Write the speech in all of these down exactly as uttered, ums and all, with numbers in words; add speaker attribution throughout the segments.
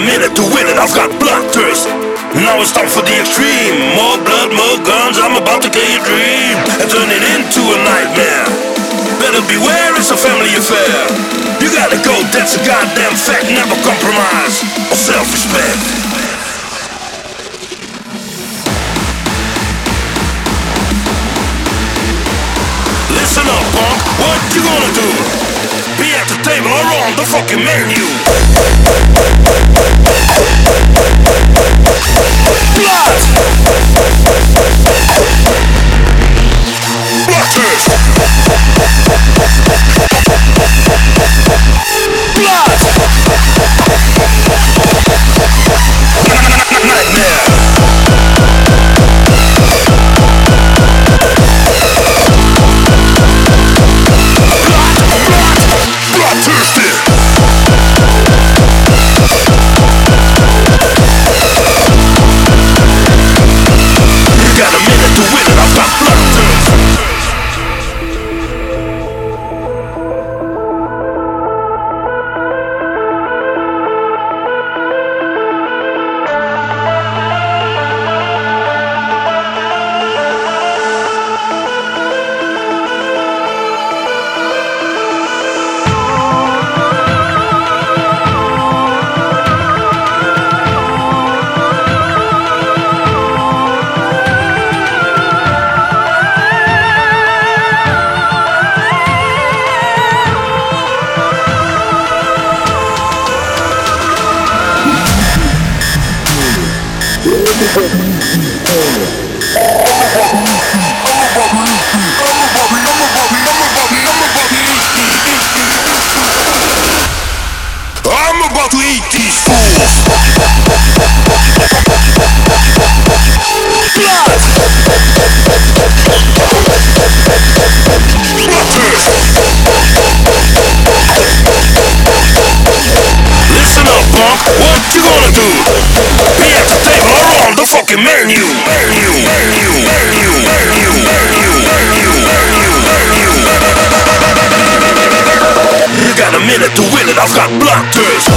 Speaker 1: minute to win it, I've got bloodthirst. Now it's time for the extreme. More blood, more guns, I'm about to kill your dream and turn it into a nightmare. Better beware, it's a family affair. You gotta go, that's a goddamn fact. Never compromise or self-respect. Listen up, punk, what you gonna do? Be at the table or on the fucking menu. Blood! Bloodthirst! Blood! Nightmare! I'm about to eat these fools. Blood! Bloodthirst! Listen up, punk, what you gonna do? Be at the table or on the fucking menu. Menu, menu, menu, menu, menu, menu, menu, menu. You got a minute to win it, I've got bloodthirst.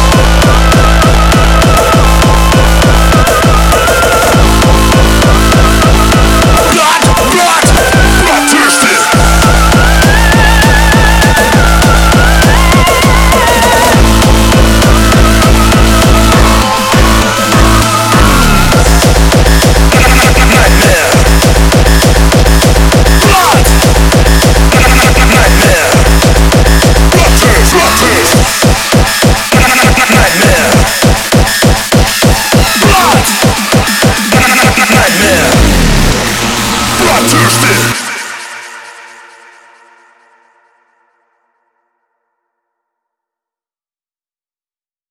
Speaker 1: Blood, blood, bloodthirsty. Nightmare. Blood. Nightmare. Bloodthirst, bloodthirst. Nightmare. Blood. Nightmare. Bloodthirsty.